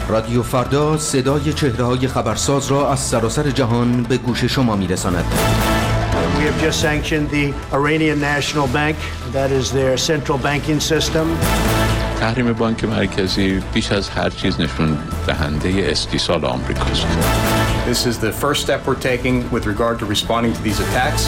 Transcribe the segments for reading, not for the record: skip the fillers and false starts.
رادیو فردا صدای چهره‌های خبرساز را از سراسر جهان به گوش شما می‌رساند. We have just sanctioned the Iranian National Bank. That is their central banking system. تحریم بانک مرکزی بیش از هر چیز نشون دهنده استیصال آمریکاست. This is the first step we're taking with regard to responding to these attacks.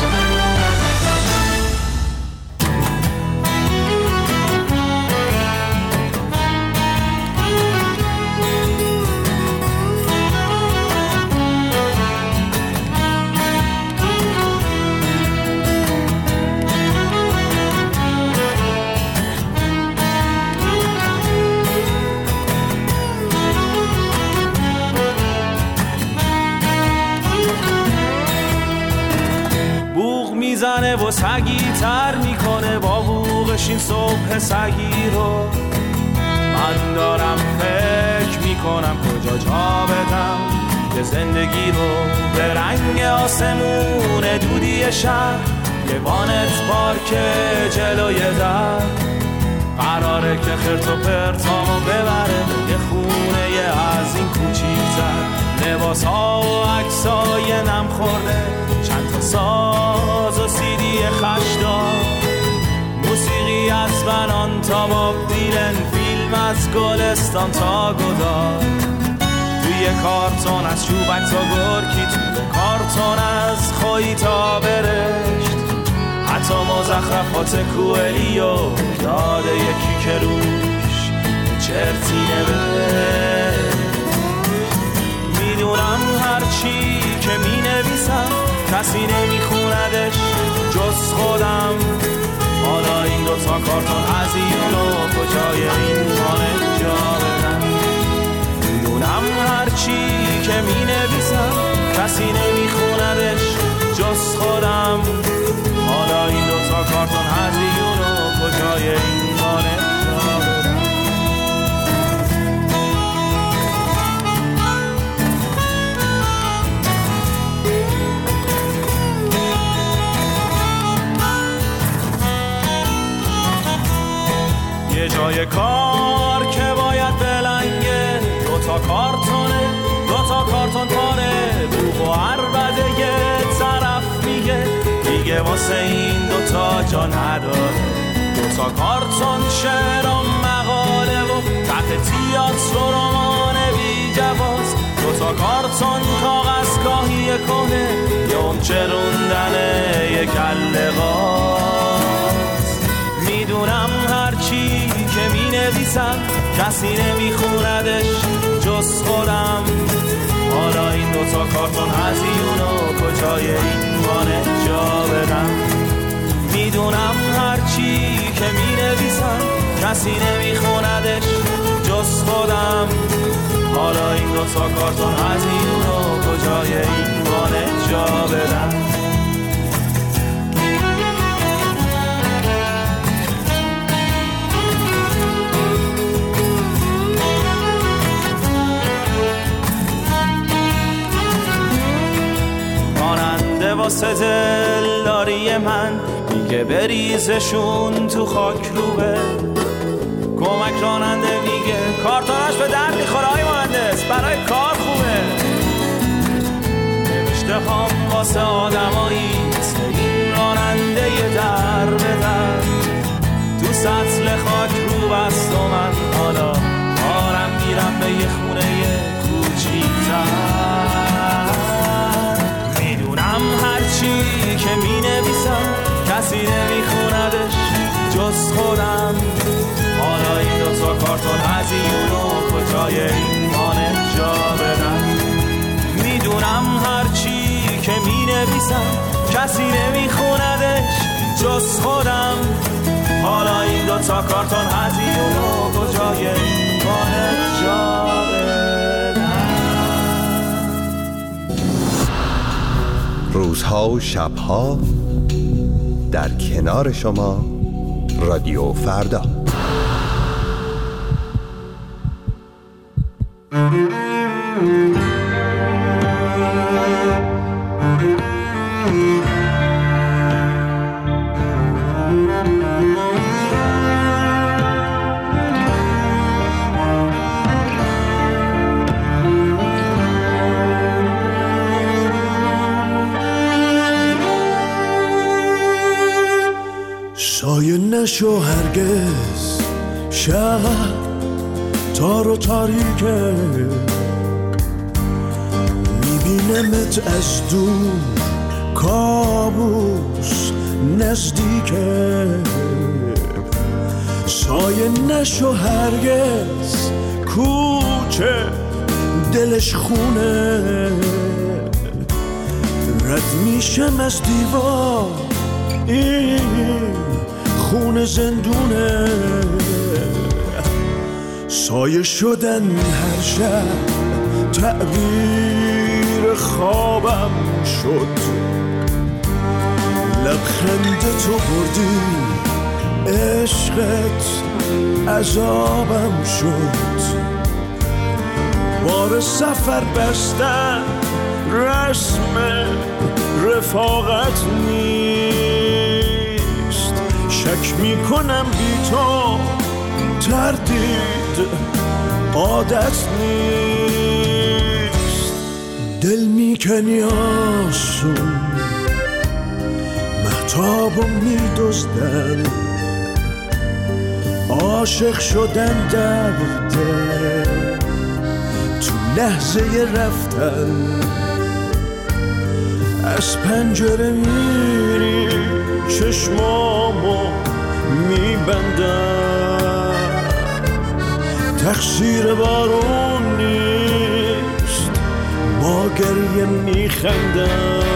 میزنه و سگی تر میکنه با بوغش این صبح سگی رو. من دارم فکر میکنم کجا جا بدم که زندگی رو به رنگ آسمون دودی شهر، یه وانت پارک جلوی در قراره که خرت و پرتامو ببره یه خونه یه از این کوچیک‌تر. لباس ها و عکس های نم خورده، چند تا ساز و سیدی خشدار، موسیقی از بنان تا باب دیلن، فیلم از گلستان تا گدار، توی کارتون از چوبک تا گرکی، توی کارتون از خویی تا برشت، حتی مزخرفات کوئلیو داده یکی که روش چرتی نوشت. میدونم هرچی که می نویسم کسی نمیخوندش جز خودم. حالا این دوتا کارتون هزینو کجای این خانه جا بدم. میدونم هرچی که می نویسم کسی نمیخوندش جز خودم. حالا این دوتا کارتون هزینو کجای این خانه جا بدم. یه جای کار که باید بلنگه، دوتا کارتونه، دوتا کارتون پاره، بوغ و عربده یه طرف میگه واسه این دوتا جا نداره. دوتا کارتون شعر و مقاله و تحت تیاتر و رمان بی جواز، دوتا کارتون کاغذ کاهی کنه یا اون چروندنه یه کله غاز. میدونم هرچی که می نویسم کسی نمیخوندش جز خودم. حالا این دوتا کارتون هزینو کجای این وانه جا بدم. میدونم هرچی که می نویسم کسی نمیخوندش جز خودم. حالا این دوتا کارتون هزینو کجای این وانه جا بدم. واسه دلداری من میگه بریزشون تو خاک روبه. کمک راننده میگه کارتونش به درد میخوره های مهندس، برای کار خوبه. نوشته هم واسه آدمایی مثل این راننده در به در، تو سطل خاک رو بست و من حالا دارم میرم به یه خونه کوچیک‌تر. هرچی که می نویسم کسی نمیخوندش جز خودم. حالا این دوتا کارتون هزینو کجای این وانه جا بدم. میدونم هرچی که می نویسم کسی نمیخوندش جز خودم. حالا این دوتا کارتون هزینو کجای این وانه جا بدم. روزها و شبها در کنار شما رادیو فردا. نشو هرگز شب تار و تاریکه، میبینمت از دور کابوس نزدیکه. سایه نشو هرگز کوچه دلش خونه، رد میشم از دیوار این خونه زندونه. سایه شدن هر شب تعبیر خوابم شد، لبخند تو بردی عشقت عذابم شد. بار سفر بستن رسم رفاقت نیست، شک میکنم بی تو تردید عادت نیست. دل میکنی آسون مهتابو میدزدن، عاشق شدن درده تو لحظه رفتن. از پنجره میری چشمامو میبندم، تقصیر بارون نیست با گریه میخندم.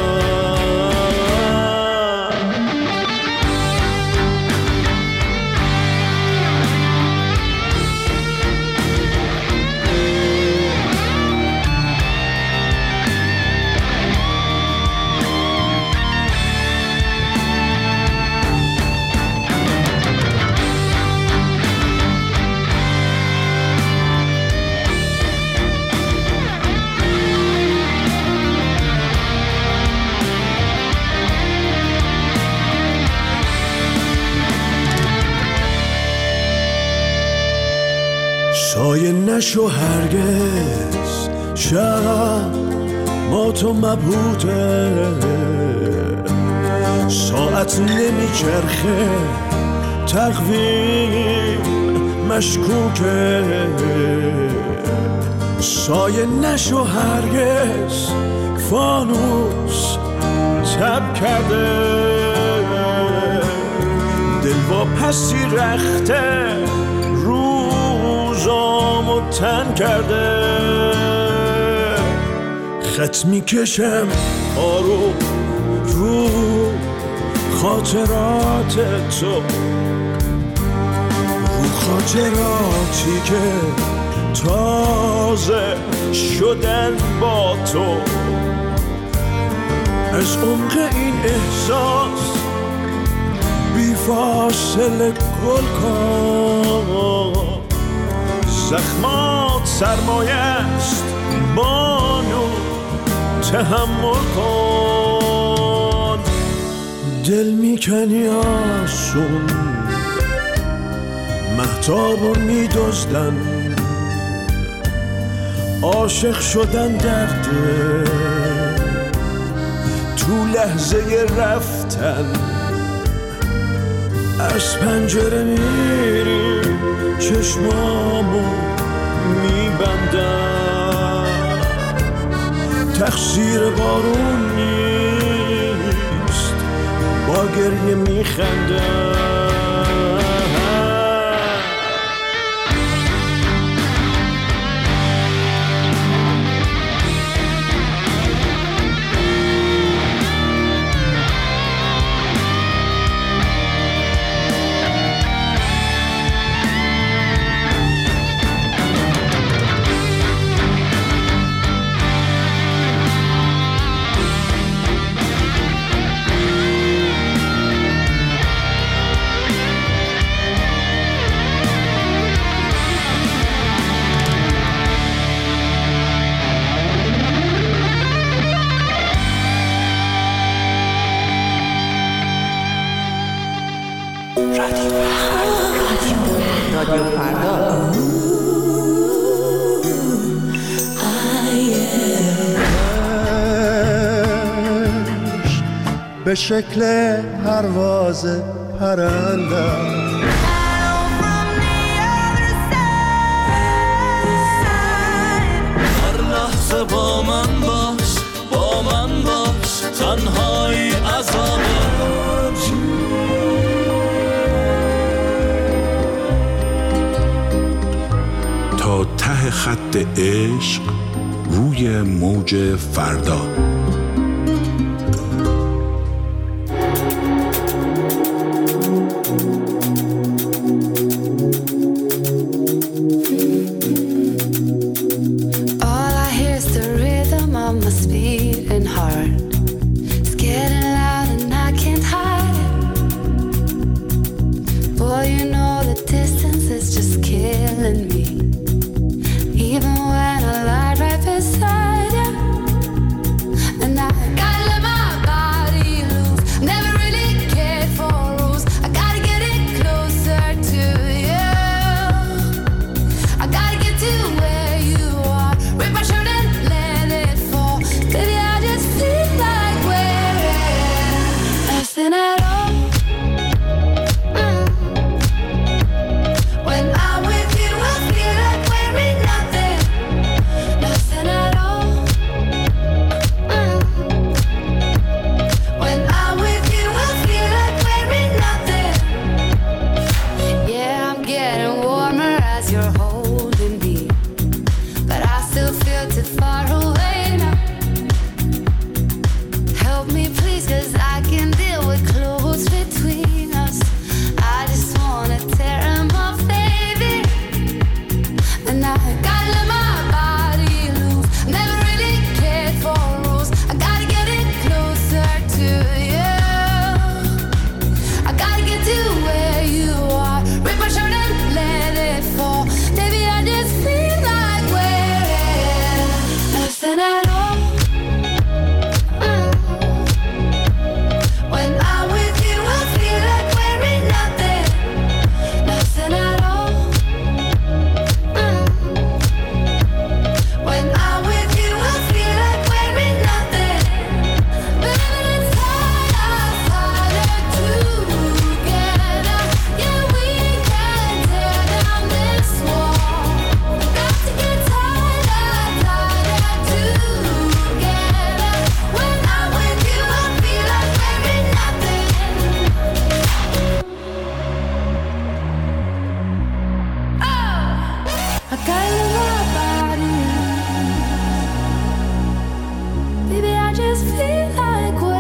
سایه نشو هرگز شب ما تو مبهوته، ساعت نمیچرخه تقویم مشکوکه. سایه نشو هرگز فانوس تب کرده، دل با پسی رخته روزامو تن کرده. خط میکشم آروم رو خاطرات تو، رو خاطراتی که تازه شدن با تو. از عمق این احساس بی فاصله گل کن، زخمات سرمایه است بانو تحمل کن. دل میکنی آسون مهتابو میدزدن، عاشق شدن درده تو لحظه رفتن. از پنجره میری چشمامو میبندم، تقصیر بارون نیست با گریه میخندم. رادیو فردا. به شکل پرواز پرنده تنهایی عذابه. تا ته خط عشق روی موج فردا.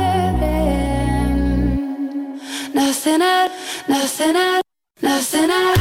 Nothing at